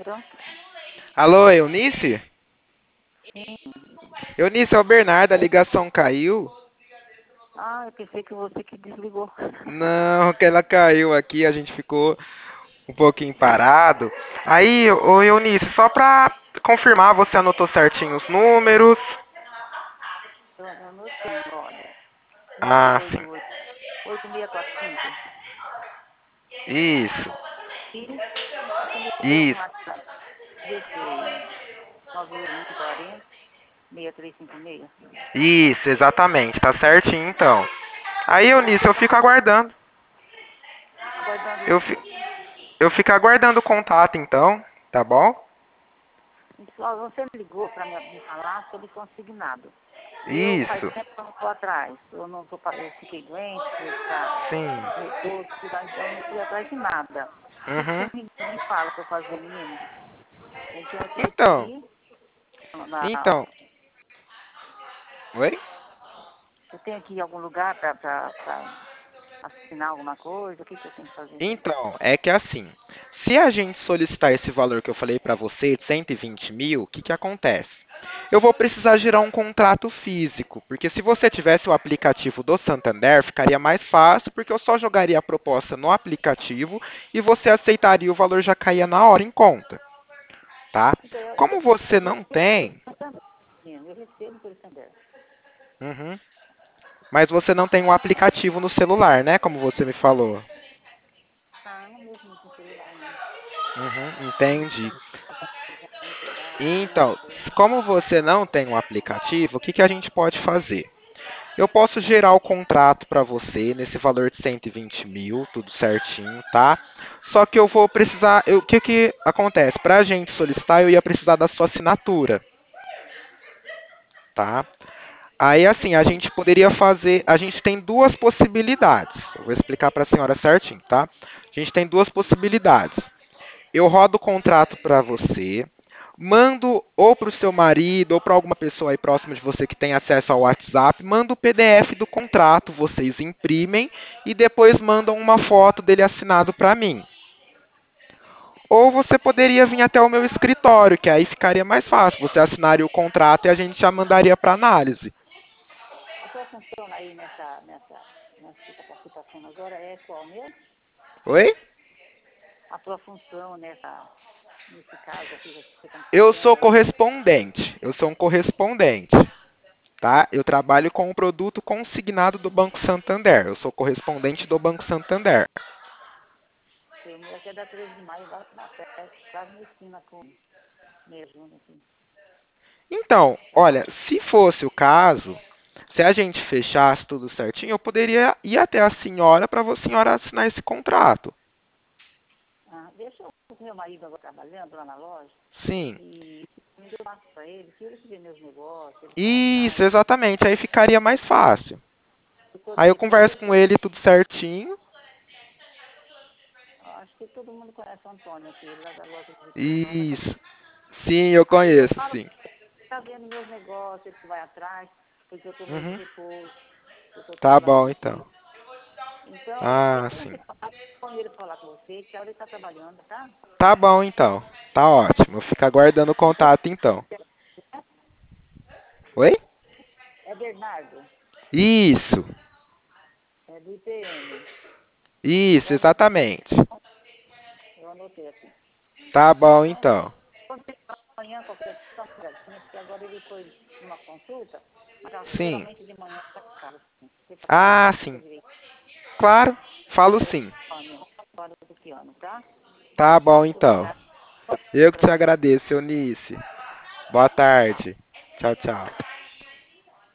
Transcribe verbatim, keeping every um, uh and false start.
Pronto? Alô, Eunice? Sim. Eunice, é o Bernardo, a ligação caiu? Ah, eu pensei que você que desligou. Não, que ela caiu aqui, a gente ficou um pouquinho parado. Aí, ô Eunice, só pra confirmar, você anotou certinho os números? Eu eu anotei, olha. Ah, sim. nove oito oito, oito seis quatro cinco. Isso, E você me deu no isso, WhatsApp. dezesseis, nove oito um, quarenta, seis três cinco seis. isso, exatamente, tá certinho então. Aí, Eunice, eu Tá fico aguardando. aguardando o Eu, quê? fi, eu fico aguardando o contato então, tá bom? Só você me ligou para me, me falar sobre consignado. E eu faz Isso, tempo que eu não estou atrás. Eu não tô, pa- eu fiquei doente, tive que ficar sim. no repouso, cuidar, então eu não fui atrás de nada. O que, que você Uhum. me, me fala para eu fazer, menino? Então eu teria que Então, ir na, então, oi? eu tenho que ir em algum lugar para assinar alguma coisa? O que, que eu tenho que fazer? Então, é que assim, se a gente solicitar esse valor que eu falei para você, de cento e vinte mil, o que que acontece? Eu vou precisar gerar um contrato físico, porque se você tivesse o aplicativo do Santander, ficaria mais fácil, porque eu só jogaria a proposta no aplicativo e você aceitaria, o valor já caía na hora em conta, tá? Então, eu, Como eu, você eu não recebo pelo tem, Santander, menino, eu recebo pelo Santander. uhum, mas você não tem o aplicativo no celular, né? Como você me falou. Ah, não mesmo no celular, não. Uhum, entendi. Não pegar, alguma Então, coisa. s- como você não tem um aplicativo, o que que a gente pode fazer? Eu posso gerar o contrato para você nesse valor de cento e vinte mil, tudo certinho, tá? Só que eu vou precisar. eu- O que que acontece? Para a gente solicitar, eu ia precisar da sua assinatura, tá? Aí, assim, a gente poderia fazer. A gente tem duas possibilidades. Eu vou explicar para a senhora certinho, tá? A gente tem duas possibilidades. Eu rodo o contrato para você, mando ou para o seu marido ou para alguma pessoa aí próxima de você que tem acesso ao WhatsApp, manda o P D F do contrato, vocês imprimem e depois mandam uma foto dele assinado para mim. Ou você poderia vir até o meu escritório, que aí ficaria mais fácil. Você assinaria o contrato e a gente já mandaria para análise. A sua função aí nessa, nessa, nessa que está participação agora é qual mesmo? Oi? A sua função nessa, nesse caso aqui que você está me Eu sou explicando aí? correspondente. Eu sou um correspondente. Tá? Eu trabalho com o produto consignado do Banco Santander. Eu sou correspondente do Banco Santander. O meu aqui é da treze de maio, lá na perto, quase na esquina com meia junho, assim. Então, olha, se fosse o caso, se a gente fechasse tudo certinho, eu poderia ir até a senhora para a senhora assinar esse contrato. Ah, deixa o meu marido agora trabalhando lá na loja Sim. e me deu passo para ele, se ele tiver meus negócios, ele vai Isso, atrás. exatamente. Aí ficaria mais fácil. Eu estou Aí eu devendo, converso com por ele tudo certinho. acho que todo mundo conhece o Antônio aqui, ele lá da loja de Pirão, da Capital. Isso. Sim, eu Aí eu conheço, falo, sim. está vendo meus negócios, ele vai atrás, porque eu estou meio de Uhum. repouso, eu estou Tá trabalhando bom, aqui. então. Então, Ah, deixa sim. você falar com ele falar com você, que a hora ele está trabalhando, tá? Tá bom, então. Tá ótimo. Eu fico aguardando o contato, então. Oi? É Bernardo, Isso. é do I P M. Isso, Eu anotei, exatamente. eu anotei aqui. Tá bom, Então, então. quando você falar amanhã, qualquer coisa, dá uma olhadinha, porque agora ele foi numa consulta, mas Sim. geralmente de manhã tá em casa, assim. Você fala com ele, Ah, explica sim. direito. Claro. Falo sim. Piano, fora do piano, tá? Tá bom, Muito então. obrigada Eu que para te você. agradeço, Eunice. Boa tarde. Tchau, tchau.